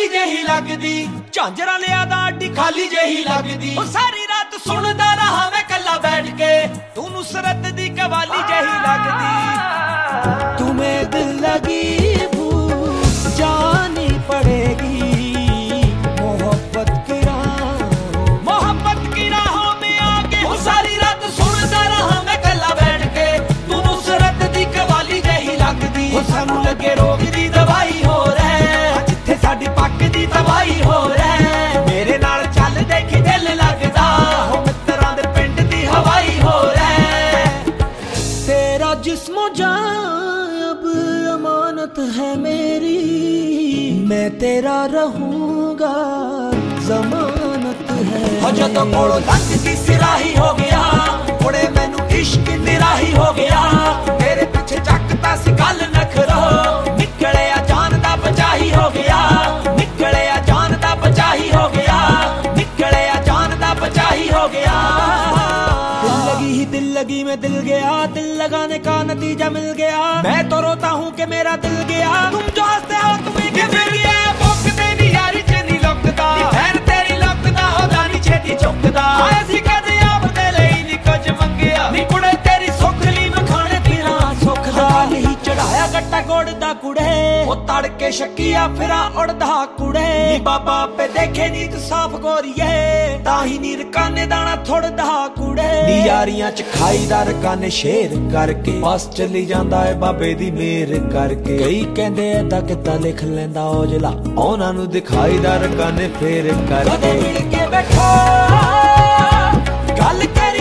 ਕਾਲੀ ਜਿਹੀ ਲੱਗਦੀ ਝਾਂਜਰਾਂ ਲਿਆ ਦਾ ਅੱਡੀ ਖਾਲੀ ਜਿਹੀ ਲੱਗਦੀ ਉਹ ਸਾਰੀ ਰਾਤ ਸੁਣਦਾ ਰਹਾ ਮੈਂ ਕੱਲਾ ਬੈਠ ਕੇ ਤੂੰ ਨੁਸਰਤ ਦੀ ਕਵਾਲੀ ਜਿਹੀ ਲੱਗਦੀ ਤੂੰ ਮੇਰੇ ਦਿਲ ਲਗੀ ਭੂਲ ਜਾਨੀ पड़ेगी मोहब्बत की राहों में आके वो सारी रात सुनता रहा मैं कला बैठ के तू नुसरत दी कवाली जही लगदी वो सानू लगे रोग दी दवाई हो रहे जिथे साडी पक दी तबाही हो रहे मेरे नाल चल देखी दिल लगदा हो मित्रां दे पिंड दी हवाई हो रहे तेरा जिस्मो जान अब अमानत है मेरी मैं तेरा रहूंगा जमानत है जदों कोलों लंघ की सिराही हो गया मुड़े मैनू इश्क निराही हो गया मेरे पीछे चकता सी गल नखरो निकले जान दा बचाही हो गया निकले जान दा बचाही हो गया निकले जान दा बचाही हो गया दिल लगी मैं दिल गया दिल लगाने का नतीजा मिल गया मैं तो रोता हूँ कि मेरा दिल गया तुम जो हंसते हो तुम्हें के मिल गया भुखते नी यारी च नी लुकदा फैर तेरी लुकदा होदा नी छेती चुकदा ऐसी कदे आप दे लई नी कुछ मंगिया नी कुड़े तेरी सुखली मैं खाने पीना सुखदा नहीं चढ़ाया गट्टा गोड़दा कुड़े वो तड़के शक्किया फिरा उड़दा कुड़े नी बाबा पे देखे नी तू साफ गोरिए ताही नी रकाने दाना थोड़दा कुड़े नी यारियां च खाईदा रकाने शेर करके बस चली जांदा है बाबे दी मेहर करके कई कहंदे ऐदा किद्दां लिख लैंदा औजला उहनां नूं दिखाईदा रकाने फेर करके मिल के बैठो गल कर